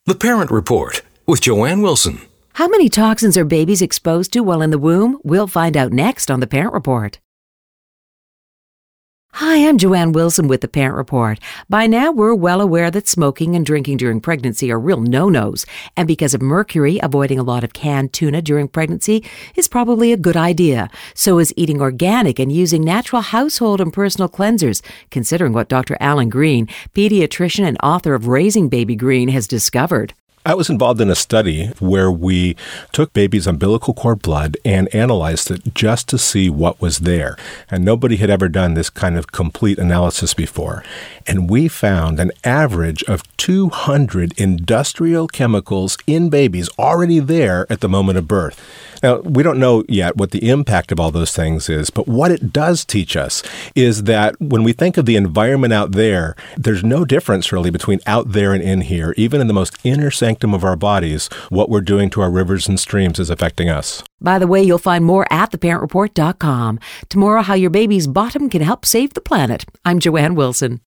The Parent Report with Joanne Wilson. How many toxins are babies exposed to while in the womb? We'll find out next on The Parent Report. Hi, I'm Joanne Wilson with The Parent Report. By now, we're well aware that smoking and drinking during pregnancy are real no-nos. And because of mercury, avoiding a lot of canned tuna during pregnancy is probably a good idea. So is eating organic and using natural household and personal cleansers, considering what Dr. Alan Green, pediatrician and author of Raising Baby Green, has discovered. I was involved in a study where we took babies' umbilical cord blood and analyzed it just to see what was there. And nobody had ever done this kind of complete analysis before. And we found an average of 200 industrial chemicals in babies already there at the moment of birth. Now, we don't know yet what the impact of all those things is, but what it does teach us is that when we think of the environment out there, there's no difference really between out there and in here. Even in the most inner sanctum of our bodies, what we're doing to our rivers and streams is affecting us. By the way, you'll find more at theparentreport.com. Tomorrow, how your baby's bottom can help save the planet. I'm Joanne Wilson.